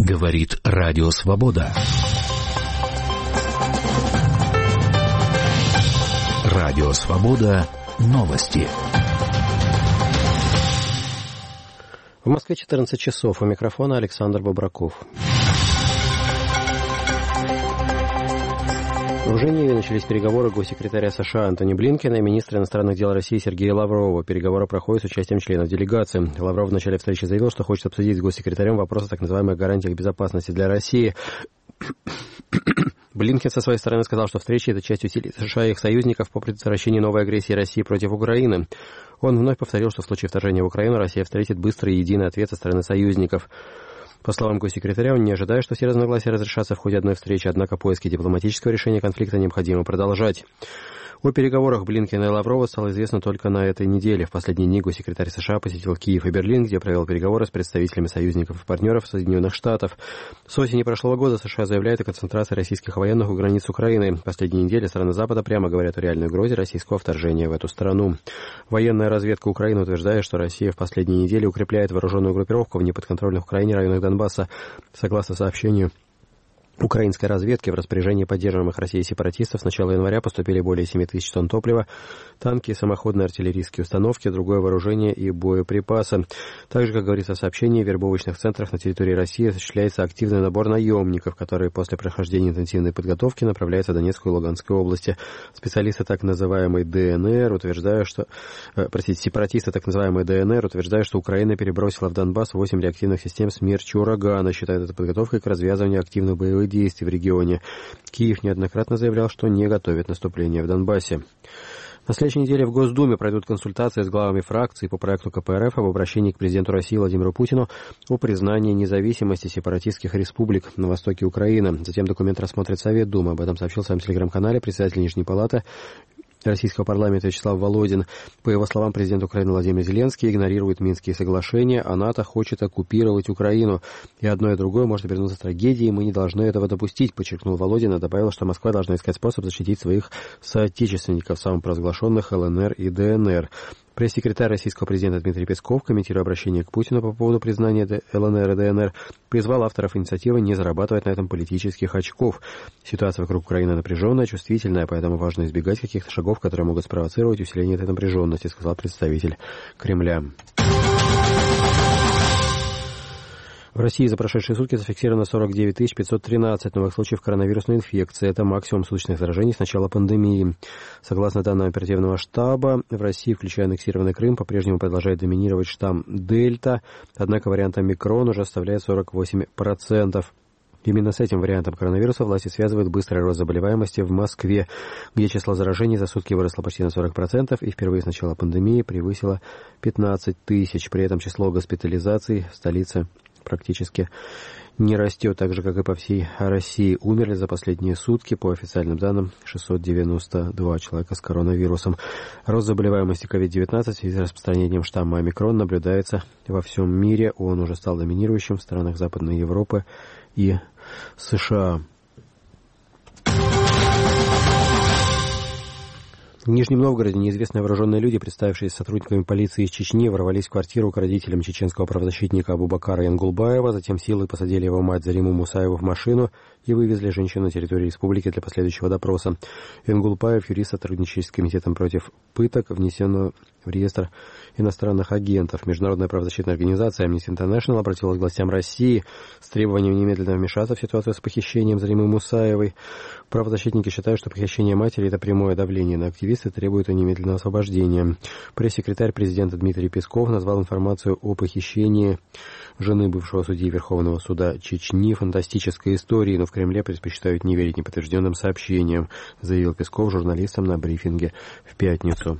Говорит Радио Свобода. Радио Свобода. Новости. В Москве 14 часов. У микрофона Александр Бобраков. В Женеве начались переговоры госсекретаря США Антони Блинкена и министра иностранных дел России Сергея Лаврова. Переговоры проходят с участием членов делегации. Лавров в начале встречи заявил, что хочет обсудить с госсекретарем вопросы о так называемых гарантиях безопасности для России. Блинкен со своей стороны сказал, что встреча – это часть усилий США и их союзников по предотвращению новой агрессии России против Украины. Он вновь повторил, что в случае вторжения в Украину Россия встретит быстрый и единый ответ со стороны союзников. По словам госсекретаря, он не ожидает, что все разногласия разрешатся в ходе одной встречи, однако поиски дипломатического решения конфликта необходимо продолжать. О переговорах Блинкена и Лаврова стало известно только на этой неделе. В последние дни госсекретарь США посетил Киев и Берлин, где провел переговоры с представителями союзников и партнеров Соединенных Штатов. С осени прошлого года США заявляют о концентрации российских военных у границ Украины. В последние недели страны Запада прямо говорят о реальной угрозе российского вторжения в эту страну. Военная разведка Украины утверждает, что Россия в последние недели укрепляет вооруженную группировку в неподконтрольных Украине районах Донбасса. Согласно сообщению украинской разведки, в распоряжение поддерживаемых Россией сепаратистов с начала января поступили более 7 тысяч тонн топлива, танки, самоходные артиллерийские установки, другое вооружение и боеприпасы. Также, как говорится в сообщении, в вербовочных центрах на территории России осуществляется активный набор наемников, которые после прохождения интенсивной подготовки направляются в Донецкую и Луганскую области. Специалисты так называемой ДНР утверждают, что... сепаратисты так называемой ДНР утверждают, что Украина перебросила в Донбасс 8 реактивных систем «Смерч» и «Урагана», считают это подготовкой к развязыванию активных боевых действий в регионе. Киев неоднократно заявлял, что не готовит наступление в Донбассе. На следующей неделе в Госдуме пройдут консультации с главами фракций по проекту КПРФ об обращении к президенту России Владимиру Путину о признании независимости сепаратистских республик на востоке Украины. Затем документ рассмотрит Совет Думы. Об этом сообщил в своем телеграм-канале председатель Нижней палаты Российского парламента Вячеслав Володин. По его словам, президент Украины Владимир Зеленский игнорирует Минские соглашения, а НАТО хочет оккупировать Украину. И одно и другое может обернуться трагедией, мы не должны этого допустить, подчеркнул Володин и добавил, что Москва должна искать способ защитить своих соотечественников, самопровозглашенных ЛНР и ДНР. Пресс-секретарь российского президента Дмитрий Песков, комментируя обращение к Путину по поводу признания ЛНР и ДНР, призвал авторов инициативы не зарабатывать на этом политических очков. Ситуация вокруг Украины напряженная, чувствительная, поэтому важно избегать каких-то шагов, которые могут спровоцировать усиление этой напряженности, сказал представитель Кремля. В России за прошедшие сутки зафиксировано 49 513 новых случаев коронавирусной инфекции. Это максимум суточных заражений с начала пандемии. Согласно данным оперативного штаба, в России, включая аннексированный Крым, по-прежнему продолжает доминировать штамм Дельта, однако вариант Омикрон уже составляет 48%. Именно с этим вариантом коронавируса власти связывают быстрый рост заболеваемости в Москве, где число заражений за сутки выросло почти на 40% и впервые с начала пандемии превысило 15 тысяч. При этом число госпитализаций в столице практически не растет, так же, как и по всей России. Умерли за последние сутки, по официальным данным, 692 человека с коронавирусом. Рост заболеваемости COVID-19 в связи с распространением штамма Омикрон наблюдается во всем мире. Он уже стал доминирующим в странах Западной Европы и США. В Нижнем Новгороде неизвестные вооруженные люди, представившиеся сотрудниками полиции из Чечни, ворвались в квартиру к родителям чеченского правозащитника Абубакара Янгулбаева, затем силой посадили его мать Зариму Мусаеву в машину и вывезли женщину на территорию республики для последующего допроса. Янгулбаев, юрист, сотрудничает с Комитетом против пыток, внесенного в реестр иностранных агентов. Международная правозащитная организация Amnesty International обратилась к властям России с требованием немедленно вмешаться в ситуацию с похищением Заримы Мусаевой. Правозащитники считают, что похищение матери – это прямое давление на активисты, требуют ее немедленного освобождения. Пресс-секретарь президента Дмитрий Песков назвал информацию о похищении жены бывшего судьи Верховного суда Чечни фантастической историей, но в Кремле предпочитают не верить неподтвержденным сообщениям, заявил Песков журналистам на брифинге в пятницу.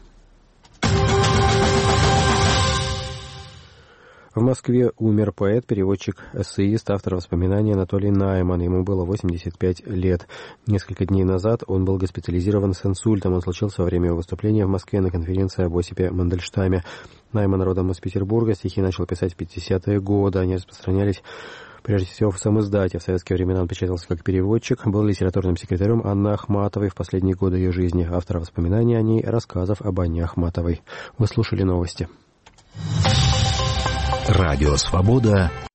В Москве умер поэт, переводчик, эссеист, автор воспоминаний Анатолий Найман. Ему было 85 лет. Несколько дней назад он был госпитализирован с инсультом. Он случился во время его выступления в Москве на конференции об Осипе Мандельштаме. Найман родом из Петербурга, стихи начал писать в 50-е годы. Они распространялись прежде всего в самиздате. В советские времена он печатался как переводчик, был литературным секретарем Анны Ахматовой в последние годы ее жизни. Автор воспоминаний о ней, рассказов об Анне Ахматовой. Вы слушали новости. Радио «Свобода»